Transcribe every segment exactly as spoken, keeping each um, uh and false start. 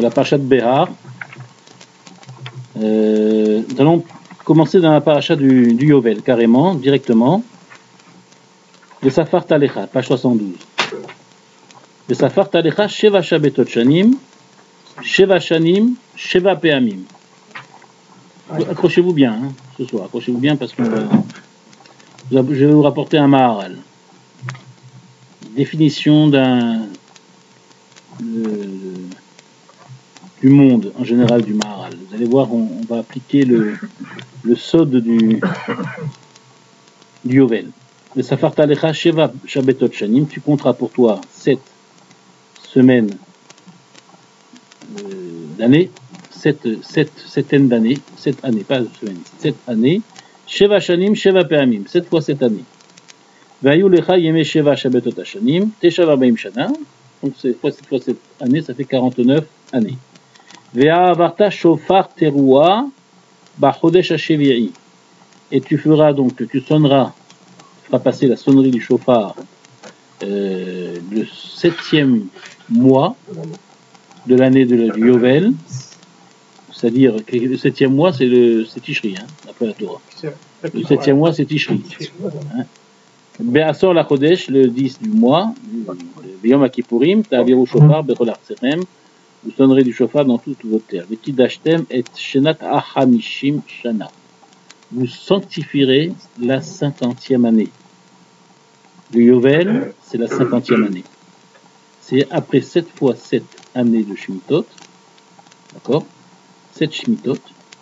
de la paracha de Behar. Euh, nous allons commencer dans la paracha du, du Yovel, carrément, directement. Le Safar Talecha, page soixante-douze. Le Safar Talecha, Sheva Shabetot Shanim, Sheva Shanim, Sheva Peamim. Accrochez-vous bien, hein, ce soir, accrochez-vous bien parce que euh, je vais vous rapporter un Maharal. Définition d'un euh, du monde en général du Maharal. Vous allez voir, on, on va appliquer le, le sod du, du Yovel. Le Safar Talecha Sheva Shabetot Shanim, tu compteras pour toi sept semaines euh, d'années, sept, sept septaines d'années, sept années, pas semaines, sept années. Sheva Shanim, Sheva Peamim, sept fois sept années. Vayu Lecha Yeme Sheva Shabetot Shanim, Teshav Arbaim Shana, donc sept fois sept fois sept années, ça fait quarante-neuf années. Ve'avarta Shofar Teruah Bachodesh HaShevi'i, et tu feras donc, tu sonneras, tu feras passer la sonnerie du chauffard euh, le septième mois de l'année de du Yovel, c'est-à-dire que le septième mois c'est le c'est Tishri, hein, après la Torah. Le septième mois c'est Tishri. Hein. Be'asor la Chodesh, le dix du mois, le Yom HaKippurim, ta'aviru shofar bechol artserem, vous sonnerez du chauffard dans toutes vos terres. V'kidashtem et shenat achamishim shana. Vous sanctifierez la cinquantième année. Le Yovel, c'est la cinquantième année. C'est après sept fois sept années de Shemitot, d'accord? sept Shemitot.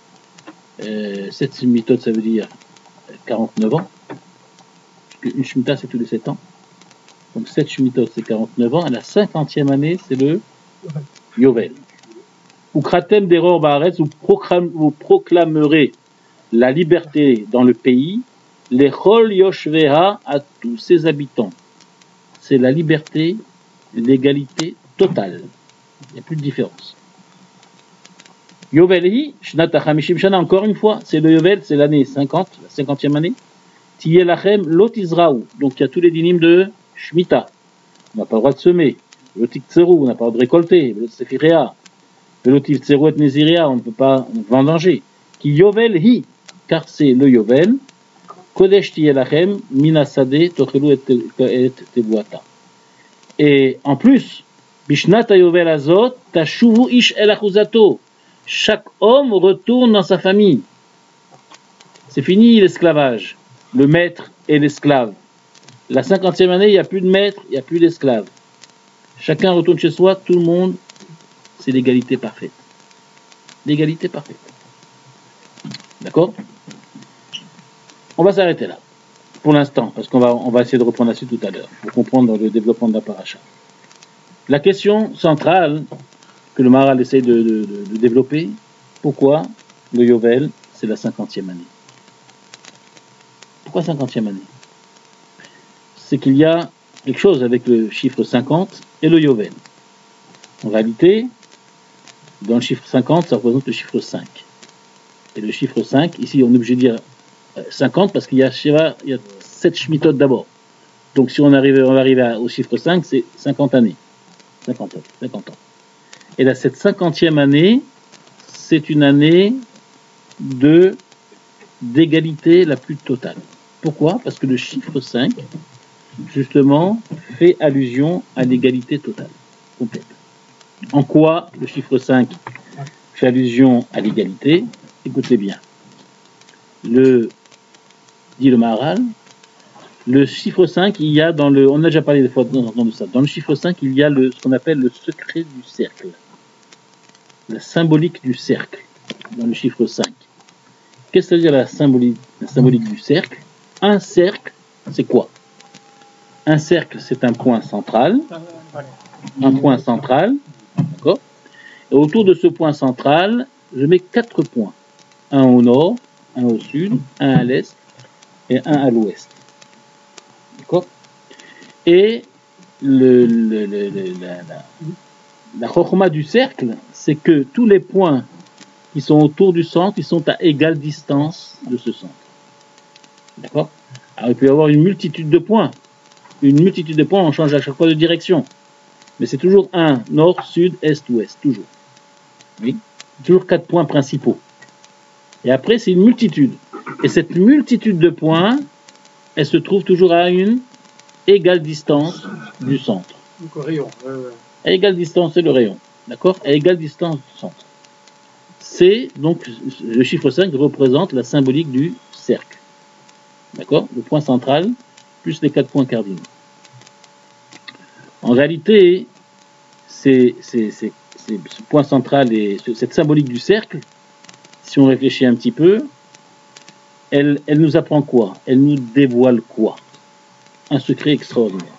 Euh, sept Shemitot, ça veut dire quarante-neuf ans. Une Shemitah, c'est tous les sept ans. Donc sept Shemitot, c'est quarante-neuf ans. Et la cinquantième année, c'est le Yovel. Ukratem d'error baaretz, vous proclamerez la liberté dans le pays, les chol yoshveha à tous ses habitants. C'est la liberté, l'égalité totale. Il n'y a plus de différence. Yovelhi, shnat hachamishim shana, encore une fois, c'est le Yovel, c'est l'année cinquante, la cinquantième année. Tiyeh lachem lot izraou, donc il y a tous les dinim de Shemitah. On n'a pas le droit de semer. Lotik tseru, on n'a pas le droit de récolter. Lot sefirea. Lotik tseru et nezirea, on ne peut pas vendanger. Ki yovelhi, car c'est le Yovel, Kodesh Tiyelachem, Minasade, Tochelu et Tebuata. Et en plus, Bishnat Yovel Azot, Tashuvu Ish El Achuzato. Chaque homme retourne dans sa famille. C'est fini l'esclavage, le maître et l'esclave. La cinquantième année, il n'y a plus de maître, il n'y a plus d'esclave. Chacun retourne chez soi, tout le monde, c'est l'égalité parfaite. L'égalité parfaite. D'accord? On va s'arrêter là, pour l'instant, parce qu'on va, on va essayer de reprendre la suite tout à l'heure, pour comprendre le développement de la paracha. La question centrale que le Maharal essaye de, de, de, de développer, pourquoi le Yovel, c'est la cinquantième année? Pourquoi cinquantième année? C'est qu'il y a quelque chose avec le chiffre cinquante et le Yovel. En réalité, dans le chiffre cinquante, ça représente le chiffre cinq. Et le chiffre cinq, ici on est obligé de dire cinquante parce qu'il y a, il y a sept Shemitot d'abord. Donc si on arrive, on va arriver à, au chiffre cinq, c'est cinquante années. cinquante ans, cinquante ans. Et là, cette cinquantième année, c'est une année de d'égalité la plus totale. Pourquoi? Parce que le chiffre cinq, justement, fait allusion à l'égalité totale, complète. En quoi le chiffre cinq fait allusion à l'égalité? Écoutez bien. Le, dit le Maharal, le chiffre cinq, il y a dans le, on a déjà parlé des fois de ça, dans le chiffre cinq, il y a le, ce qu'on appelle le secret du cercle. La symbolique du cercle, dans le chiffre cinq. Qu'est-ce que ça veut dire la symbolique, la symbolique du cercle? Un cercle, c'est quoi? Un cercle, c'est un point central. Un point central, d'accord? Et autour de ce point central, je mets quatre points. Un au nord, un au sud, un à l'est et un à l'ouest. D'accord? Et le, le, le, le, la, la, la chokhma du cercle, c'est que tous les points qui sont autour du centre, ils sont à égale distance de ce centre. D'accord? Alors il peut y avoir une multitude de points. Une multitude de points, on change à chaque fois de direction. Mais c'est toujours un, nord, sud, est, ouest, toujours. Oui. Toujours quatre points principaux. Et après, c'est une multitude. Et cette multitude de points, elle se trouve toujours à une égale distance du centre. Donc au rayon. Euh... À égale distance, c'est le rayon. D'accord? À égale distance du centre. C'est donc le chiffre cinq représente la symbolique du cercle. D'accord? Le point central plus les quatre points cardinaux. En réalité, c'est, c'est, c'est, c'est ce point central et cette symbolique du cercle, si on réfléchit un petit peu, elle, elle nous apprend quoi? Elle nous dévoile quoi? Un secret extraordinaire.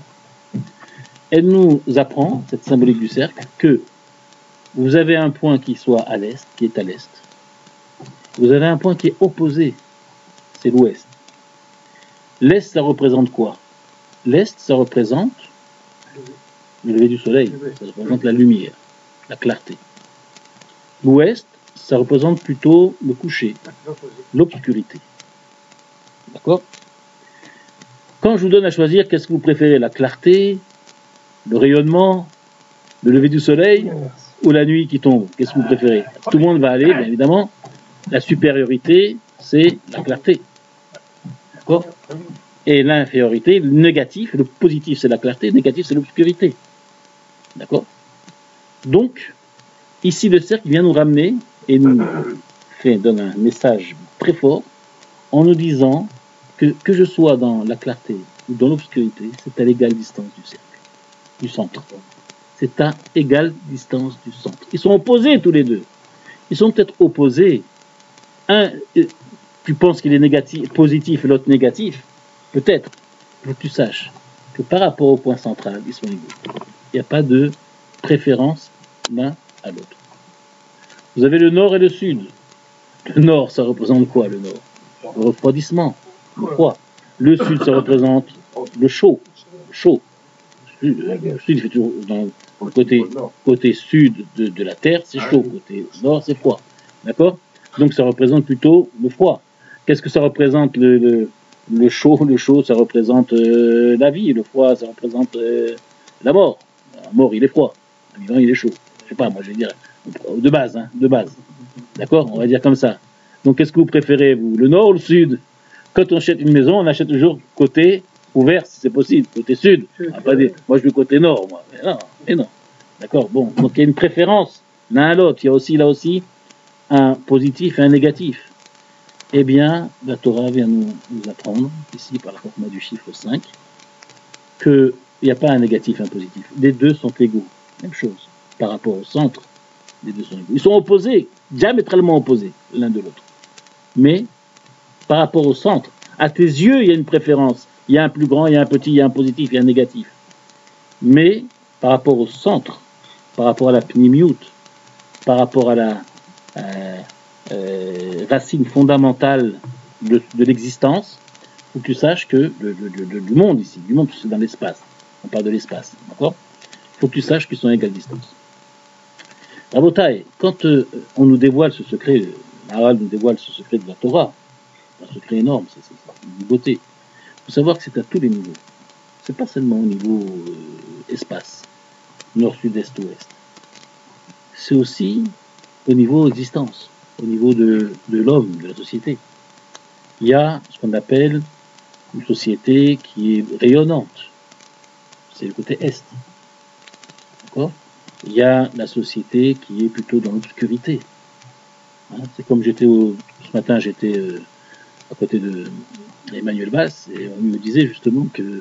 Elle nous apprend, cette symbolique du cercle, que vous avez un point qui soit à l'est, qui est à l'est. Vous avez un point qui est opposé, c'est l'ouest. L'est, ça représente quoi? L'est, ça représente le lever du soleil, ça représente la lumière, la clarté. L'ouest, ça représente plutôt le coucher, l'obscurité. D'accord? Quand je vous donne à choisir, qu'est-ce que vous préférez? La clarté, le rayonnement, le lever du soleil ou la nuit qui tombe? Qu'est-ce que vous préférez? Tout le monde va aller, bien évidemment. La supériorité, c'est la clarté. D'accord? Et l'infériorité, le négatif, le positif, c'est la clarté, le négatif, c'est l'obscurité. D'accord? Donc, ici, le cercle vient nous ramener et nous fait, donne un message très fort en nous disant que, que je sois dans la clarté ou dans l'obscurité, c'est à l'égale distance du cercle, du centre. C'est à égale distance du centre. Ils sont opposés tous les deux. Ils sont peut-être opposés. Un, tu penses qu'il est négatif, positif et l'autre négatif. Peut-être. Il faut que tu saches que par rapport au point central, ils sont égaux. Il n'y a pas de préférence l'un à l'autre. Vous avez le nord et le sud. Le nord, ça représente quoi, le nord? Le refroidissement, le froid. Le sud, ça représente le chaud. Chaud. Le sud, il fait toujours dans le côté, côté sud de, de la Terre, c'est chaud. Côté nord, c'est froid. D'accord? Donc, ça représente plutôt le froid. Qu'est-ce que ça représente, le, le, le chaud? Le chaud, ça représente euh, la vie. Le froid, ça représente euh, la mort. La mort, il est froid. Le vivant, il est chaud. Je sais pas, moi, je vais dire de base, hein, de base. D'accord? On va dire comme ça. Donc, qu'est-ce que vous préférez, vous? Le nord ou le sud? Quand on achète une maison, on achète toujours côté ouvert, si c'est possible, côté sud. Ah, pas des... Moi, je veux côté nord, moi. Mais non, mais non. D'accord? Bon, donc il y a une préférence l'un à l'autre. Il y a aussi, là aussi, un positif et un négatif. Eh bien, la Torah vient nous, nous apprendre, ici, par la forme du chiffre cinq, qu'il n'y a pas un négatif et un positif. Les deux sont égaux. Même chose. Par rapport au centre, les deux sont égaux. Ils sont opposés, diamétralement opposés, l'un de l'autre. Mais, par rapport au centre, à tes yeux, il y a une préférence. Il y a un plus grand, il y a un petit, il y a un positif, il y a un négatif. Mais, par rapport au centre, par rapport à la pnimiout, par rapport à la euh, euh, racine fondamentale de, de l'existence, il faut que tu saches que, de, de, de, du monde ici, du monde, c'est dans l'espace. On parle de l'espace, d'accord? Il faut que tu saches qu'ils sont à égale distance. Rabotai, quand euh, on nous dévoile ce secret, Maharal nous dévoile ce secret de la Torah, un secret énorme, c'est, c'est, c'est une beauté. Il faut savoir que c'est à tous les niveaux. C'est pas seulement au niveau euh, espace, nord, sud, est, ouest. C'est aussi au niveau existence, au niveau de, de l'homme, de la société. Il y a ce qu'on appelle une société qui est rayonnante. C'est le côté est. D'accord? Il y a la société qui est plutôt dans l'obscurité. Hein, c'est comme j'étais au, ce matin, j'étais euh, à côté de Emmanuel Bass et on me disait justement que,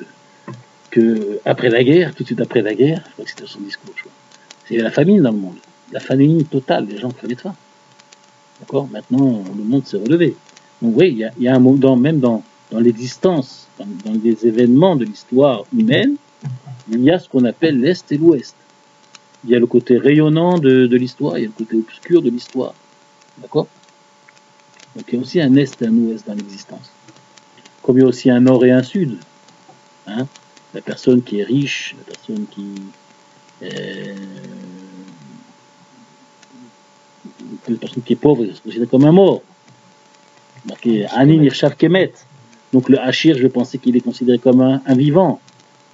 que après la guerre, tout de suite après la guerre, je crois que c'était son discours, je crois, c'est la famine dans le monde, la famine totale, les gens crevaient de faim. D'accord? Maintenant, le monde s'est relevé. Donc oui, il y a, il y a un moment, même dans, dans l'existence, dans, dans les événements de l'histoire humaine, il y a ce qu'on appelle l'Est et l'Ouest. Il y a le côté rayonnant de, de l'histoire, il y a le côté obscur de l'histoire. D'accord? Donc il y a aussi un Est et un Ouest dans l'existence. Comme il y a aussi un Nord et un Sud. Hein? La personne qui est riche, la personne qui est... La personne qui est pauvre est considérée comme un mort. Marqué Anin Irshav Kemet. Donc le Hachir, je pensais qu'il est considéré comme un, un vivant.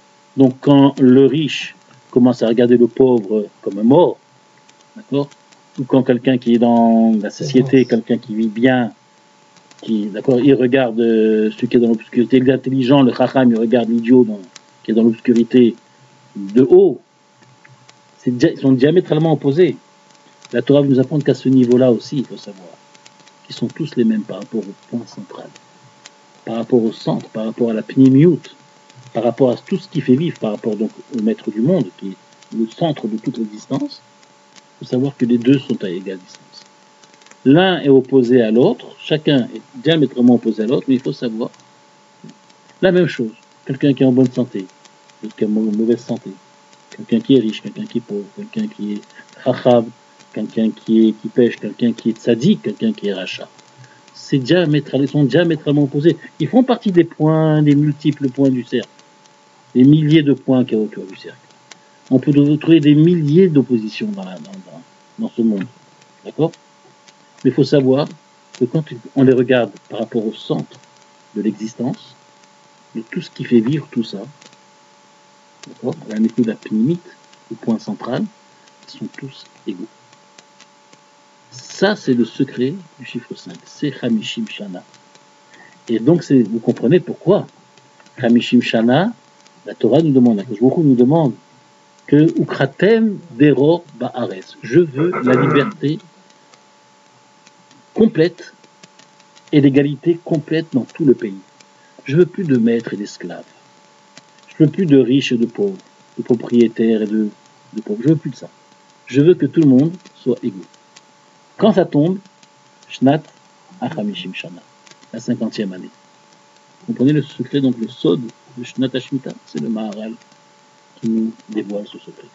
Donc quand le riche commence à regarder le pauvre comme un mort, d'accord, ou quand quelqu'un qui est dans la société, quelqu'un qui vit bien, qui, d'accord, il regarde euh, celui qui est dans l'obscurité, l'intelligent, le chacham, il regarde l'idiot dans, qui est dans l'obscurité de haut. C'est, ils sont diamétralement opposés. La Torah nous apprend qu'à ce niveau-là aussi, il faut savoir qu'ils sont tous les mêmes par rapport au point central, par rapport au centre, par rapport à la pnimiout, par rapport à tout ce qui fait vivre, par rapport donc au maître du monde, qui est le centre de toute l'existence. Il faut savoir que les deux sont à égale distance. L'un est opposé à l'autre, chacun est diamétralement opposé à l'autre, mais il faut savoir la même chose. Quelqu'un qui est en bonne santé, quelqu'un qui est en mauvaise santé, quelqu'un qui est riche, quelqu'un qui est pauvre, quelqu'un qui est chacham, quelqu'un qui, est, qui pêche, quelqu'un qui est tzaddik, quelqu'un qui est rachat. C'est diamétral, ils sont diamétralement opposés. Ils font partie des points, des multiples points du cercle. Des milliers de points qu'il y a autour du cercle. On peut trouver des milliers d'oppositions dans, la, dans, dans, dans ce monde. D'accord? Mais il faut savoir que quand on les regarde par rapport au centre de l'existence, de tout ce qui fait vivre tout ça, d'accord? La méthode la limite, le point central, ils sont tous égaux. Ça, c'est le secret du chiffre cinq. C'est Hamishim Shana. Et donc, c'est, vous comprenez pourquoi Hamishim Shana, la Torah nous demande, la Kajbourou nous demande que Ukratem Dero Ba'ares. Je veux la liberté complète et l'égalité complète dans tout le pays. Je veux plus de maîtres et d'esclaves. Je veux plus de riches et de pauvres, de propriétaires et de, de pauvres. Je veux plus de ça. Je veux que tout le monde soit égaux. Quand ça tombe, Shnat Achamishim Shana, la cinquantième année. Vous comprenez le secret, donc le sod de Shnat Hashmita, c'est le Maharal qui nous dévoile ce secret.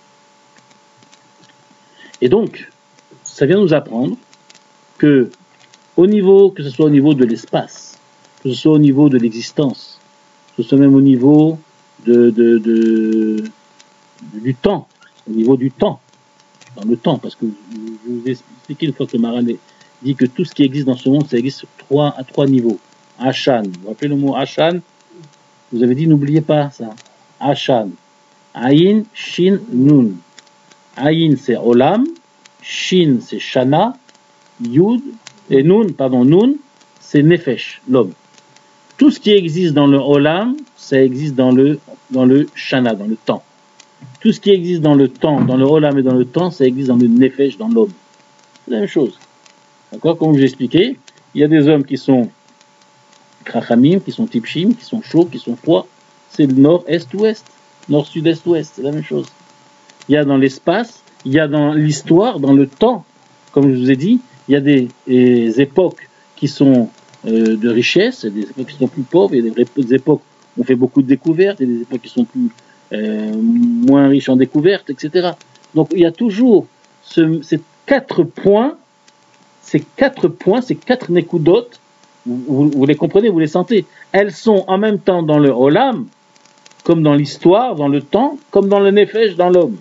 Et donc, ça vient nous apprendre que, au niveau, que ce soit au niveau de l'espace, que ce soit au niveau de l'existence, que ce soit même au niveau de, de, de, de, du temps, au niveau du temps, dans le temps, parce que je vous ai expliqué une fois que le Maharal dit que tout ce qui existe dans ce monde, ça existe sur trois, à trois niveaux. Ashan, vous vous rappelez le mot Ashan? Vous avez dit, n'oubliez pas ça. Ashan. Aïn, Shin, Nun. Aïn, c'est Olam. Shin, c'est Shana. Yud, et Nun, pardon, Nun, c'est Nefesh, l'homme. Tout ce qui existe dans le Olam, ça existe dans le, dans le Shana, dans le temps. Tout ce qui existe dans le temps, dans le Olam et dans le temps, ça existe dans le Nefesh, dans l'homme. C'est la même chose. D'accord? Comme je vous ai expliqué, il y a des hommes qui sont Krachamim, qui sont Tipshim, qui sont chauds, qui sont froids. C'est le nord, est, ouest. Nord, sud, est, ouest. C'est la même chose. Il y a dans l'espace, il y a dans l'histoire, dans le temps. Comme je vous ai dit, il y a des, des époques qui sont euh, de richesse, et des époques qui sont plus pauvres, il y a des, des époques où on fait beaucoup de découvertes, et des époques qui sont plus euh, moins riches en découvertes, et cetera. Donc il y a toujours ce, ces quatre points, ces quatre points, ces quatre nékoudotes, vous, vous, vous les comprenez, vous les sentez. Elles sont en même temps dans le Olam, comme dans l'histoire, dans le temps, comme dans le Nefesh, dans l'homme.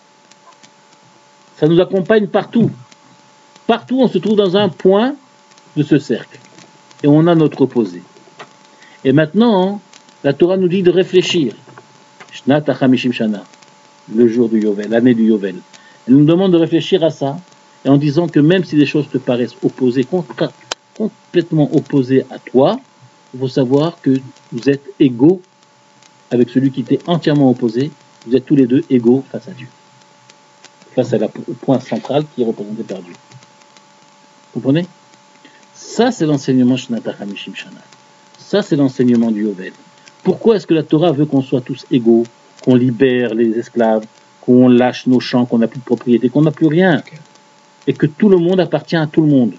Ça nous accompagne partout. Partout, on se trouve dans un point de ce cercle. Et on a notre opposé. Et maintenant, la Torah nous dit de réfléchir. Shnat HaChamishim Shana, le jour du Yovel, l'année du Yovel. Elle nous demande de réfléchir à ça, et en disant que même si des choses te paraissent opposées, complètement opposées à toi, il faut savoir que vous êtes égaux avec celui qui t'est entièrement opposé. Vous êtes tous les deux égaux face à Dieu. Face à la, au point central qui est représenté par Dieu. Vous comprenez? Ça, c'est l'enseignement Shnat HaChamishim Shana. Ça, c'est l'enseignement du Yovel. Pourquoi est-ce que la Torah veut qu'on soit tous égaux, qu'on libère les esclaves, qu'on lâche nos champs, qu'on n'a plus de propriété, qu'on n'a plus rien, et que tout le monde appartient à tout le monde?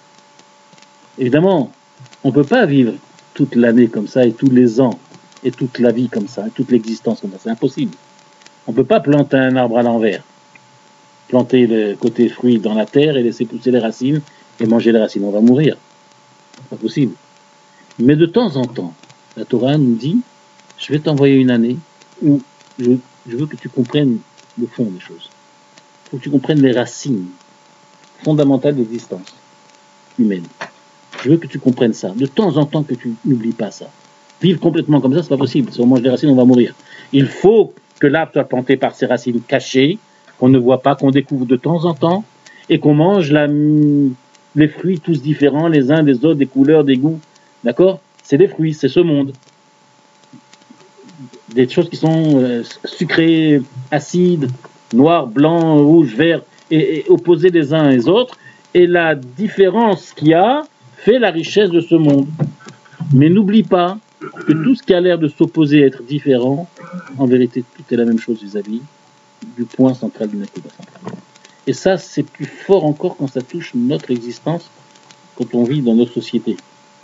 Évidemment, on ne peut pas vivre toute l'année comme ça, et tous les ans, et toute la vie comme ça, et toute l'existence comme ça. C'est impossible. On ne peut pas planter un arbre à l'envers, planter le côté fruit dans la terre et laisser pousser les racines et manger les racines. On va mourir. C'est pas possible. Mais de temps en temps, la Torah nous dit, je vais t'envoyer une année où je, je veux que tu comprennes le fond des choses. Il faut que tu comprennes les racines fondamentales de l'existence humaine. Je veux que tu comprennes ça. De temps en temps, que tu n'oublies pas ça. Vivre complètement comme ça, c'est pas possible. Si on mange des racines, on va mourir. Il faut que l'arbre soit planté par ses racines cachées, qu'on ne voit pas, qu'on découvre de temps en temps, et qu'on mange la, les fruits tous différents, les uns des autres, des couleurs, des goûts. D'accord? C'est des fruits, c'est ce monde. Des choses qui sont euh, sucrées, acides, noirs, blancs, rouges, verts, et, et opposés les uns les autres. Et la différence qu'il y a fait la richesse de ce monde. Mais n'oublie pas que tout ce qui a l'air de s'opposer, être différent, en vérité, tout est la même chose vis-à-vis du point central du Nakuda central. Et ça, c'est plus fort encore quand ça touche notre existence, quand on vit dans notre société.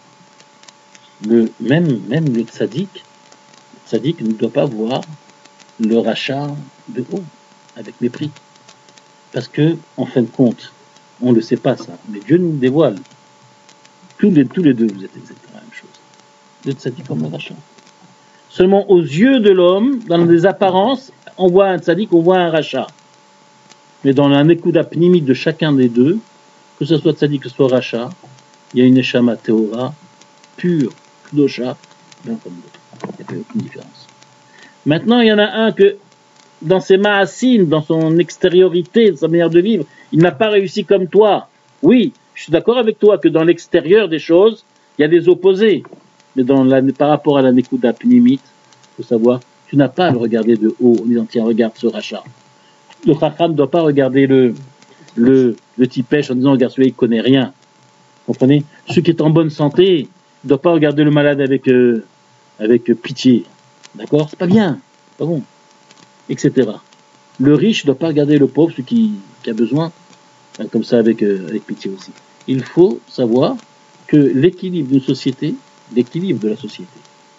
Le, même, même le tzaddik, le tzaddik ne doit pas voir le rachat de haut, avec mépris. Parce que, en fin de compte, on ne le sait pas ça, mais Dieu nous le dévoile. Tous les, tous les deux, vous êtes exactement la même chose. Le tzaddik comme le rachat. Seulement aux yeux de l'homme, dans des apparences, on voit un tzaddik, on voit un rachat. Mais dans un ékouda pnimite de chacun des deux, que ce soit tzaddik, que ce soit rachat, il y a une neshama théora, pure, kdosha, l'un comme l'autre. Il n'y a aucune différence. Maintenant, il y en a un que, dans ses ma'asim, dans son extériorité, dans sa manière de vivre, il n'a pas réussi comme toi. Oui, je suis d'accord avec toi que dans l'extérieur des choses, il y a des opposés. Mais dans la, par rapport à la Nekuda Pnimit, il faut savoir, tu n'as pas à le regarder de haut en disant, tiens, regarde ce rachat. Le Chacham ne doit pas regarder le, le, le tipèche en disant, regarde, celui-là, il ne connaît rien. Vous comprenez? Celui qui est en bonne santé ne doit pas regarder le malade avec, euh, avec euh, pitié. D'accord? C'est pas bien. C'est pas bon. Etc. Le riche ne doit pas regarder le pauvre, celui qui, qui a besoin, hein, comme ça, avec, euh, avec pitié aussi. Il faut savoir que l'équilibre d'une société, l'équilibre de la société,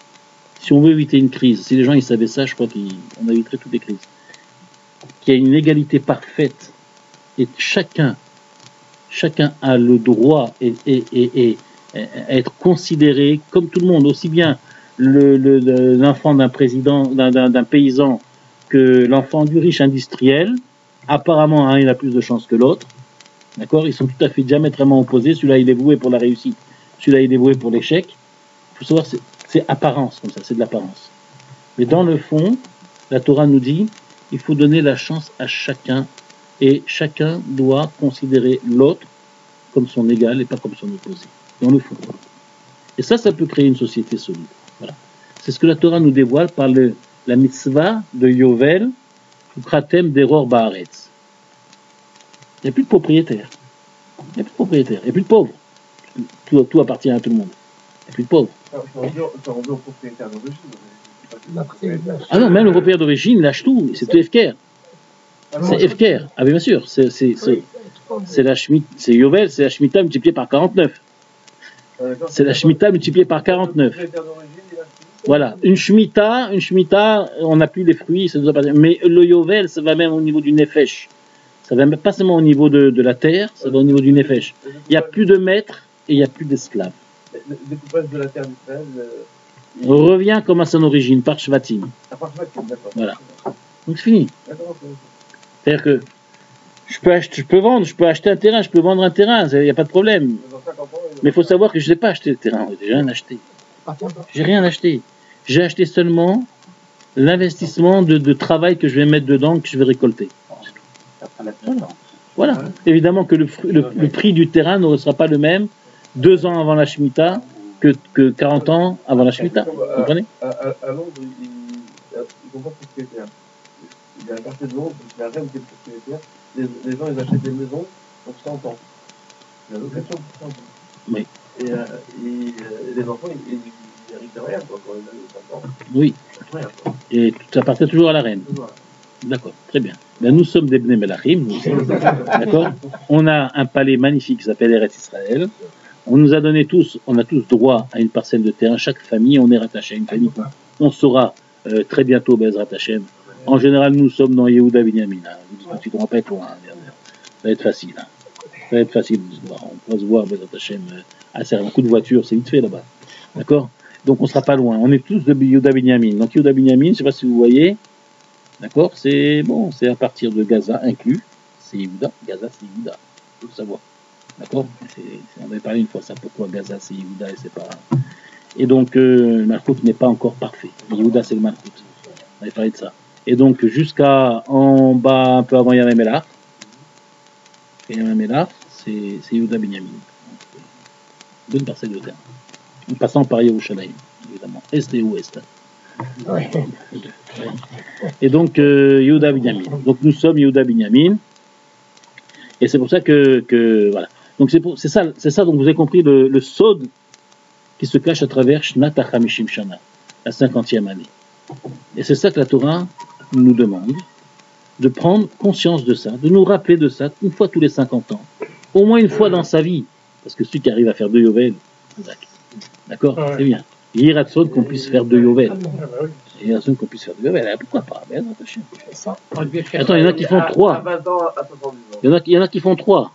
si on veut éviter une crise, si les gens ils savaient ça, je crois qu'on éviterait toutes les crises, qu'il y a une égalité parfaite et chacun, chacun a le droit et, et, et, et, et être considéré comme tout le monde, aussi bien le, le, le, l'enfant d'un président, d'un, d'un, d'un paysan que l'enfant du riche industriel. Apparemment, un, il a plus de chance que l'autre. D'accord? Ils sont tout à fait diamétralement opposés. Celui-là, il est voué pour la réussite. Celui-là, il est voué pour l'échec. Il faut savoir, c'est, c'est apparence, comme ça, c'est de l'apparence. Mais dans le fond, la Torah nous dit, il faut donner la chance à chacun, et chacun doit considérer l'autre comme son égal et pas comme son opposé. Dans le fond. Et ça, ça peut créer une société solide. Voilà. C'est ce que la Torah nous dévoile par le, la mitzvah de Yovel, Kratem d'Eror Baaretz. Il n'y a plus de propriétaires. Il n'y a plus de propriétaires. Il n'y a plus de pauvres. Tout, tout appartient à tout le monde. Il n'y a plus de pauvres. Ah non, même le propriétaire d'origine il lâche tout. C'est tout F K R. C'est F K R. Ah oui, bien sûr. C'est, c'est, c'est, c'est la Shemitah. C'est Yovel, c'est la Shemitah multipliée par quarante-neuf. C'est la Shemitah multipliée par quarante-neuf. Voilà. Une Shemitah, une Shemitah, on n'a plus les fruits. Ça nous a pas... Mais le Yovel, ça va même au niveau du Nefesh. Ça va pas seulement au niveau de, de la terre, ça va au niveau du Nefesh. Il n'y a plus de maîtres et il n'y a plus d'esclaves. Le découpage de la terre d'Israël euh, il... revient comme à son origine, par Shvatim. Ah, par Shvatim, d'accord. Voilà. Donc c'est fini. D'accord, okay. C'est-à-dire que je peux, acheter, je peux vendre, je peux acheter un terrain, je peux vendre un terrain, il n'y a pas de problème. Mais il faut savoir que je n'ai pas acheté le terrain, j'ai rien acheté. J'ai rien acheté. J'ai acheté seulement l'investissement de, de travail que je vais mettre dedans, que je vais récolter. Voilà. Voilà. Évidemment que le, le, le prix du terrain ne sera pas le même deux ans avant la Shemitah que, que quarante ans avant la Shemitah. Vous comprenez? À, à, à Londres, ils ne sont pas propriétaires. Il y a un quartier de Londres, il y a un reine qui est propriétaire. Les, les gens, ils achètent des maisons pour cent ans. La location pour cent ans. Oui. Et, euh, et, et les enfants, ils n'héritent rien, quoi, quand ils ont cent ans. Oui. Rien, quoi. Et ça appartient toujours à la reine. D'accord, très bien. Ben, nous sommes des Bnei Melachim, nous aussi. D'accord? On a un palais magnifique qui s'appelle Eretz Israël. On nous a donné tous, on a tous droit à une parcelle de terrain. Chaque famille, on est rattaché à une famille. On saura euh, très bientôt Bezrat Hashem. En général, nous sommes dans Yehuda Binyamin. Hein. Vous dites, tu ne vas pas être loin. Hein. Ça va être facile. Hein. Ça va être facile de se voir. On pourra se voir Bezrat Hashem. Euh, assez un coup de voiture, c'est vite fait là-bas. D'accord? Donc on ne sera pas loin. On est tous de Yehuda Binyamin. Donc Yehuda Binyamin, je ne sais pas si vous voyez. D'accord? C'est bon, c'est à partir de Gaza inclus. C'est Yehuda. Gaza, c'est Yehuda. Il faut le savoir. D'accord? c'est, c'est, On avait parlé une fois ça. Pourquoi Gaza, c'est Yehuda et c'est pas. Et donc, euh, le Malchut n'est pas encore parfait. Yehuda, c'est le Malchut. On avait parlé de ça. Et donc, jusqu'à en bas, un peu avant Yarem Elach, Yamamela, c'est Yehuda Binyamin. Deux parcelles de terre. En passant par Yerushalayim, évidemment. Est et ouest. Oui. Et donc, euh, Yehuda Binyamin. Donc, nous sommes Yehuda Binyamin. Et c'est pour ça que, que voilà. Donc, c'est, pour, c'est ça, c'est ça, donc vous avez compris le, le sod qui se cache à travers Shnat HaChamishim Shana, la cinquantième année. Et c'est ça que la Torah nous demande, de prendre conscience de ça, de nous rappeler de ça une fois tous les cinquante ans. Au moins une fois dans sa vie. Parce que celui qui arrive à faire deux Yovel, d'accord, ouais. C'est bien. Il y a Ratson qu'on puisse faire deux Yovel. Il y a Ratson qu'on puisse faire deux Yovel. Pourquoi pas? Mais non, attends, il y en a qui font trois. Il y en a, il y en a qui font trois.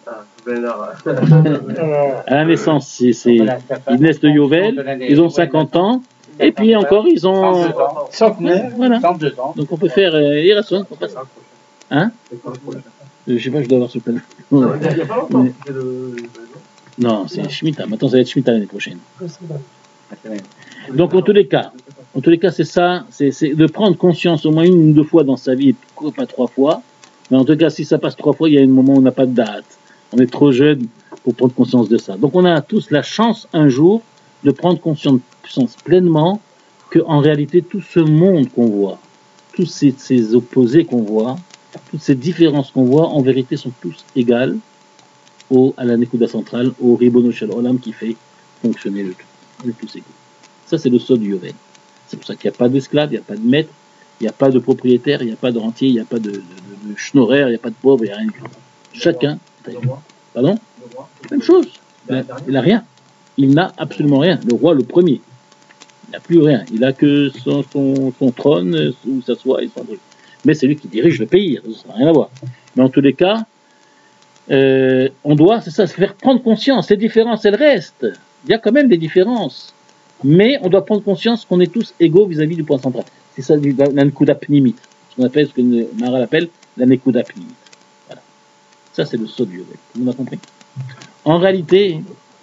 À la naissance, c'est, c'est, ils naissent de Yovel, ils ont cinquante ans, et puis encore, ils ont centenaire, voilà. cent-deux ans. Donc on peut faire euh, Iratson, on passe. Hein? Je sais pas, je dois avoir ce plan. Non, mais... non, c'est Shemitah. Maintenant, ça va être Shemitah l'année prochaine. Donc, en tous les cas, en tous les cas, c'est ça, c'est, c'est de prendre conscience au moins une ou deux fois dans sa vie, et pourquoi pas trois fois. Mais en tout cas, si ça passe trois fois, il y a un moment où on n'a pas de date. On est trop jeune pour prendre conscience de ça. Donc, on a tous la chance un jour de prendre conscience pleinement que, en réalité, tout ce monde qu'on voit, tous ces, ces opposés qu'on voit, toutes ces différences qu'on voit, en vérité, sont tous égales au, à la Nekuda centrale, au Ribono Shel Olam qui fait fonctionner le tout. On est tous égaux. Ça, c'est le sol du Yovel. C'est pour ça qu'il n'y a pas d'esclaves, il n'y a pas de maître, il n'y a pas de propriétaire, il n'y a pas de rentier, il n'y a pas de, de, de, de schnorrer, il n'y a pas de pauvre, il n'y a rien du tout. Chacun. Pardon? Même chose. Il n'a rien. Il n'a absolument rien. Le roi, le premier. Il n'a plus rien. Il n'a que son, son, son trône où s'assoit et son truc. Mais c'est lui qui dirige le pays, ça n'a rien à voir. Mais en tous les cas, euh, on doit, c'est ça, se faire prendre conscience. Les différences, elles restent. Il y a quand même des différences. Mais on doit prendre conscience qu'on est tous égaux vis-à-vis du point central. C'est ça la Nekuda Pnimit. Ce qu'on appelle, ce que le Maharal appelle la Nekuda Pnimit. Voilà. Ça, c'est le saut du Yovel. Tout le monde a compris? En réalité,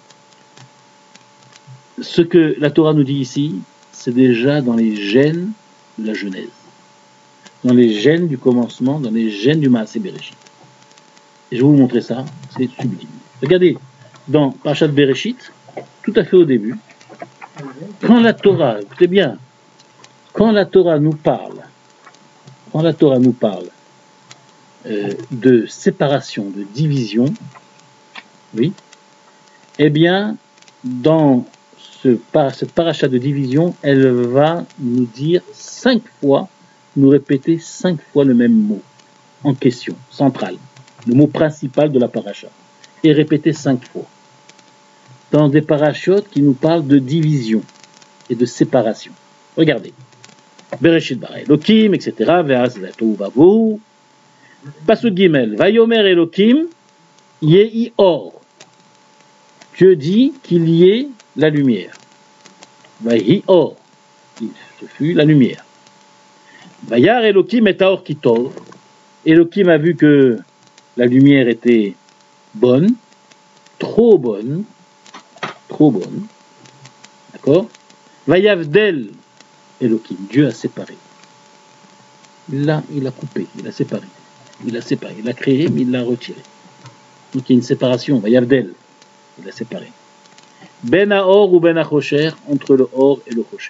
ce que la Torah nous dit ici, c'est déjà dans les gènes de la Genèse. Dans les gènes du commencement, dans les gènes du Maaseh Bereshit. Et je vais vous montrer ça, c'est sublime. Regardez, dans Parashat Bereshit, tout à fait au début, quand la Torah, écoutez bien, quand la Torah nous parle, quand la Torah nous parle euh, de séparation, de division, oui, eh bien, dans ce, cette parasha de division, elle va nous dire cinq fois, nous répéter cinq fois le même mot en question, central, le mot principal de la paracha, et répéter cinq fois. Dans des parachutes qui nous parlent de division et de séparation. Regardez. Bereshit bara Elokim, et cetera. Ve'as v'atohu vavohu. Pasuk Gimel. Vayomer Elokim yehi or. Dieu dit qu'il y ait la lumière. Vayehi or. Ce fut la lumière. Vayar Elokim et haor kitov. Elokim a vu que la lumière était bonne, trop bonne, trop bonne. D'accord? Vayavdel Elokim, Dieu a séparé. Là, il a coupé, il a séparé. Il a séparé, il a créé, mais il l'a retiré. Donc il y a une séparation, Vayavdel, il a séparé. Ben Haor ou Ben Achosher, entre le Or et le Chosher.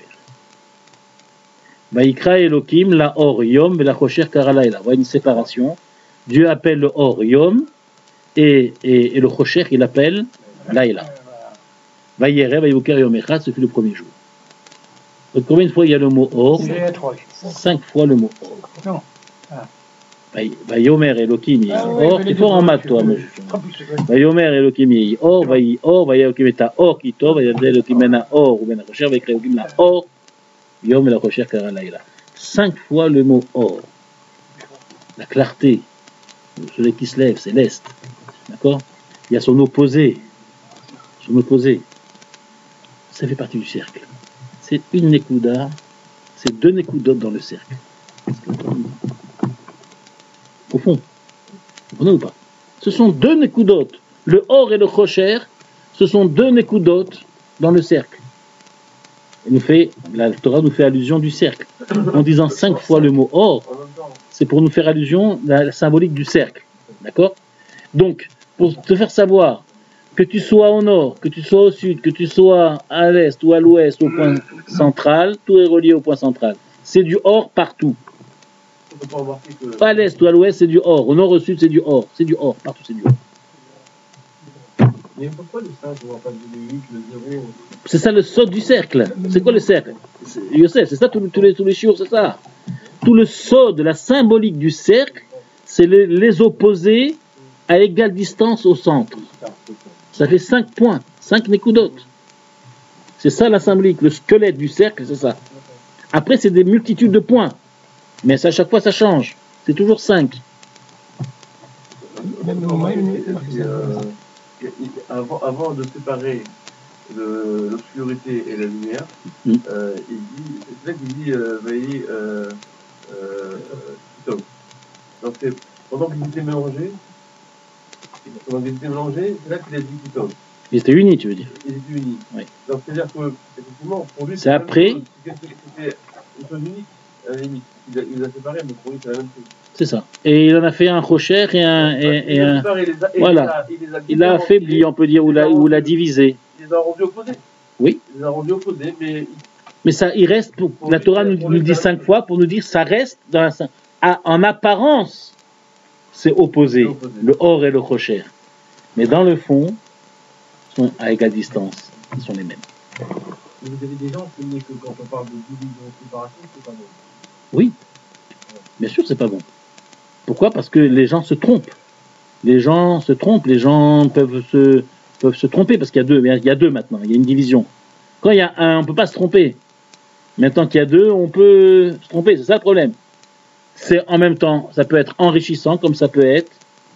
Vayikra Elokim, la Or Yom, la Chosher Karalayla. Voilà une séparation. Dieu appelle le Or Yom, et, et, et le Chosher, il appelle Laïla. Vayere, Vayivoker Yom Echad, ce fut le premier jour. Donc combien de fois il y a le mot Or? Cinq fois le mot Or. Non. Vayomer Elokim yehi Or. Tu es fort en maths, toi, monsieur. Vayomer Elokim yehi Or, Vayi Or, Vayokim et Or Kitov, Vayavdel Elokim ben Or ou ben Achosher, Vayikra Elokim la Or Yom et la Chosher Kara Laïla. Cinq fois le mot Or. La clarté. Le soleil qui se lève, c'est l'Est. D'accord? Il y a son opposé. Son opposé. Ça fait partie du cercle. C'est une Nekuda, c'est deux Nekudot dans le cercle. Au fond, vous comprenez ou pas? Ce sont deux Nekudot. Le Or et le Chosher, ce sont deux Nekudot dans le cercle. Il nous fait, la Torah nous fait allusion du cercle. En disant cinq fois le mot Or, c'est pour nous faire allusion à la symbolique du cercle. D'accord? Donc, pour te faire savoir que tu sois au nord, que tu sois au sud, que tu sois à l'est ou à l'ouest, au point central, tout est relié au point central. C'est du or partout. On peut pas remarquer que. À l'est ou à l'ouest, c'est du or. Au nord, au sud, c'est du or. C'est du or. Partout, c'est du or. Mais pourquoi le cinq, on va pas le huit, le zéro? C'est ça le sod du cercle. C'est quoi le cercle? Je sais, c'est ça tous tous les, tous les chiours, c'est ça. Tout le sod, la symbolique du cercle, c'est les, les opposés à égale distance au centre. Ça fait cinq points, cinq nécoudotes. C'est ça la symbolique, le squelette du cercle, c'est ça. Après, c'est des multitudes de points. Mais ça, à chaque fois, ça change. C'est toujours cinq. Même le moment, il Et, euh, il- il- avant, avant de séparer le- l'obscurité et la lumière, Mm. euh, il dit, c'est là qu'il dit, euh, veillez, euh, euh, Kitov. Donc c'est pendant qu'ils étaient mélangés, pendant qu'ils étaient mélangés, c'est là qu'il a dit Kitov. Ils étaient unis, tu veux dire. Ils étaient unis. Oui. Donc c'est-à-dire que, effectivement, pour lui, C'est la même après. chose. C'était c'était une chose unique, à la limite. Il, a, il les a séparés, mais pour lui, c'est la même chose. C'est ça. Et il en a fait un rocher et un. Et, et il, a un séparé, il les a, voilà. il les a, il l'a affaibli, on peut dire, ou l'a, ou l'a divisé. Il les a rendus opposés. Oui. Il les a rendus opposés, mais. Mais ça, il reste. Pour, Pour la lui, Torah nous, pour nous lui, dit ça- cinq fois pour nous dire ça reste dans la. À, en apparence, c'est opposé. C'est opposé. Le or et le rocher. Mais dans le fond, ils sont à égale distance. Ils sont les mêmes. Mais vous avez des gens qui disent que quand on parle de division et séparation, c'est pas bon. Oui. Bien sûr, c'est pas bon. Pourquoi? Parce que les gens se trompent. Les gens se trompent. Les gens peuvent se, peuvent se tromper parce qu'il y a deux. Il y a deux maintenant. Il y a une division. Quand il y a un, on ne peut pas se tromper. Maintenant qu'il y a deux, on peut se tromper. C'est ça le problème. C'est en même temps, ça peut être enrichissant comme ça peut être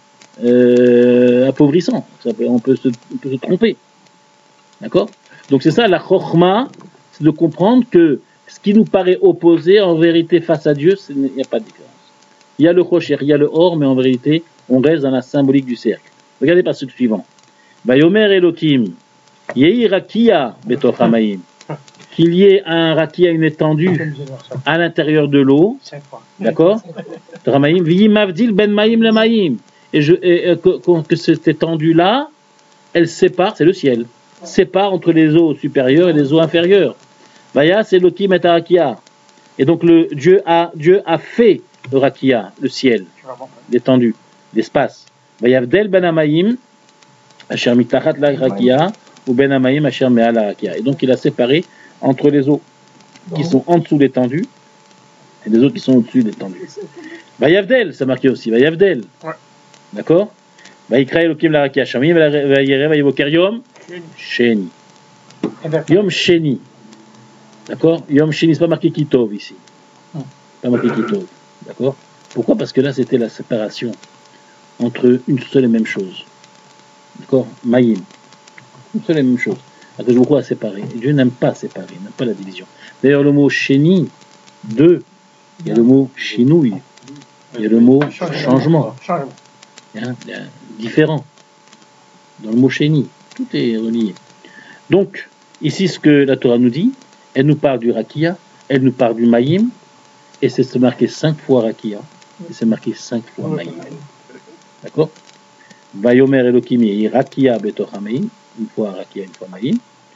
euh, appauvrissant. Ça peut, on, peut se, on peut se tromper. D'accord? Donc c'est ça la chokhma, c'est de comprendre que ce qui nous paraît opposé, en vérité, face à Dieu, il n'y a pas de différence. Il y a le rocher, il y a le or, mais en vérité, on reste dans la symbolique du cercle. Regardez par ce suivant. Vayomer Elohim, Yehi Rakia Betoch Hamaim. Qu'il y ait un rakia, une étendue à l'intérieur de l'eau, d'accord? Ramaim, V'yimavdil ben maïm le maïm. Et, je, et, et que, que cette étendue-là, elle sépare, c'est le ciel, sépare entre les eaux supérieures et les eaux inférieures. Vaya, c'est Elohim et Rakia. Et donc le Dieu a, Dieu a fait le rakia, le ciel, l'étendue, l'espace. Vayavdel ben amaïm, asher mitachat la rakia, ou ben amaïm asher me'al la rakia. Et donc il a séparé entre les eaux qui sont en dessous l'étendue et les eaux qui sont au-dessus l'étendue. Vayavdel, ça marqué aussi, Vayavdel. Ouais. D'accord? Vayikra Elohim la rakia, shamim vayere vayivoker yom sheni. Yom sheni. D'accord? Yom sheni, c'est pas marqué kitov ici. Pas marqué kitov. D'accord? Pourquoi? Parce que là, c'était la séparation entre une seule et même chose. D'accord? Maïm. Une seule et même chose. Alors que je vois à séparer. Et Dieu n'aime pas séparer, il n'aime pas la division. D'ailleurs, le mot chéni, deux, il y a le mot chinouille, il y a le mot changement, hein, il y a différent. Dans le mot chéni, tout est relié. Donc, ici, ce que la Torah nous dit, elle nous parle du rakia, elle nous parle du maïm, et c'est marqué cinq fois rakia, et c'est marqué cinq fois maïm. D'accord? Vayomer Elohim yehi rakia betoch hamaim, une fois rakia, une fois maïm.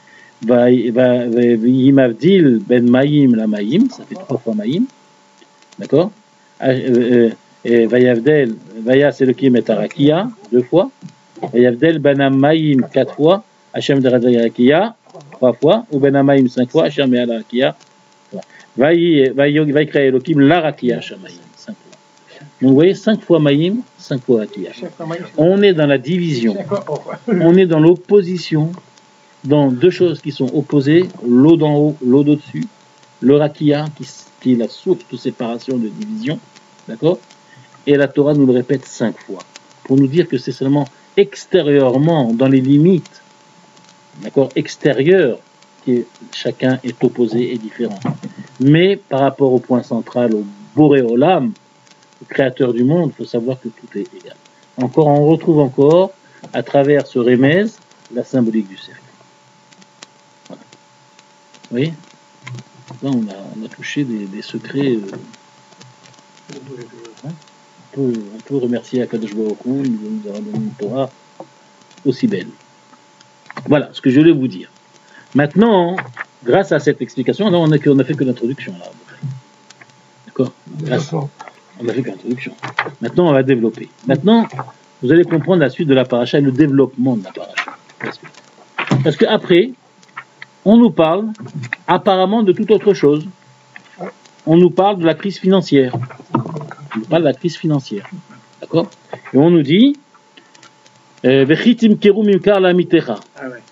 Vayimavdil ben maïm la maïm, ça fait trois fois maïm. D'accord? Vayavdel, Vayas Elohim et rakia, deux fois. Vayavdel ben amaïm, quatre fois. Hashem de rakia, trois fois. Ou ben amaïm, cinq fois. Hashem et la rakia. Vayikra Elohim la rakia, Shamaïm, cinq fois. Donc vous voyez, cinq fois maïm, cinq fois rakia. On est dans la division. On est dans l'opposition, dans deux choses qui sont opposées, l'eau d'en haut, l'eau d'au-dessus, le rakia, qui, qui est la source de séparation, de division, d'accord? Et la Torah nous le répète cinq fois, pour nous dire que c'est seulement extérieurement, dans les limites, d'accord, extérieures, que chacun est opposé et différent. Mais par rapport au point central, au Boré Olam, le créateur du monde, il faut savoir que tout est égal. Encore, on retrouve encore, à travers ce remez, la symbolique du cercle. Voilà. Vous voyez? Là, on a, on a touché des, des secrets. Euh... Hein? peut, on peut remercier Akadosh Baruch Hu de nous avoir donné une Torah aussi belle. Voilà ce que je voulais vous dire. Maintenant, grâce à cette explication, là on a, que, on a fait que l'introduction. Là. D'accord. Grâce, on a fait que l'introduction. Maintenant, on va développer. Maintenant, vous allez comprendre la suite de la paracha et le développement de la paracha. Parce que après, on nous parle apparemment de toute autre chose. On nous parle de la crise financière. On nous parle de la crise financière. D'accord. Et on nous dit Vechitim kerum imkar la mitecha. Ah ouais.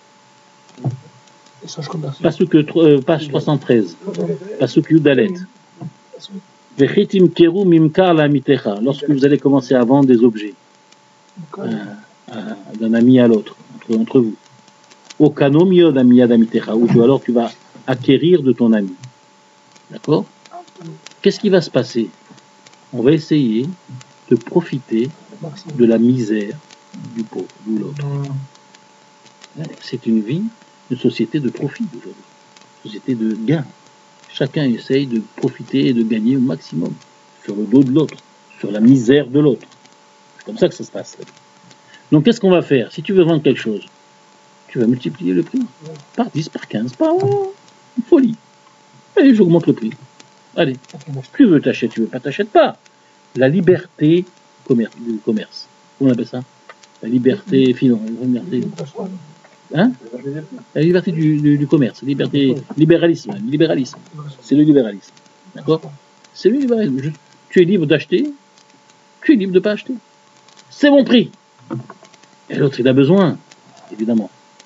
Page trois cent treize. Pasuk Yudalet. Vechitim kerum imkar la mitecha. Lorsque vous allez commencer à vendre des objets euh, euh, d'un ami à l'autre, entre, entre vous. Au kanom yod amiyad amitecha. Ou alors tu vas acquérir de ton ami. D'accord? Qu'est-ce qui va se passer? On va essayer de profiter de la misère du pauvre, de l'autre. C'est une vie, une société de profit aujourd'hui, une société de gain. Chacun essaye de profiter et de gagner au maximum sur le dos de l'autre, sur la misère de l'autre. C'est comme ça que ça se passe. Donc qu'est-ce qu'on va faire? Si tu veux vendre quelque chose, tu vas multiplier le prix par dix, par quinze, par une folie. Allez, j'augmente le prix. Allez, tu veux t'achètes, tu veux pas t'achètes pas. La liberté commerce, du commerce. Comment on appelle ça? La liberté financière. Hein? La liberté du, du, du commerce. Liberté, libéralisme. Libéralisme. C'est le libéralisme. D'accord? C'est le libéralisme. Je, tu es libre d'acheter, tu es libre de pas acheter. C'est mon prix. Et l'autre, il a besoin, évidemment.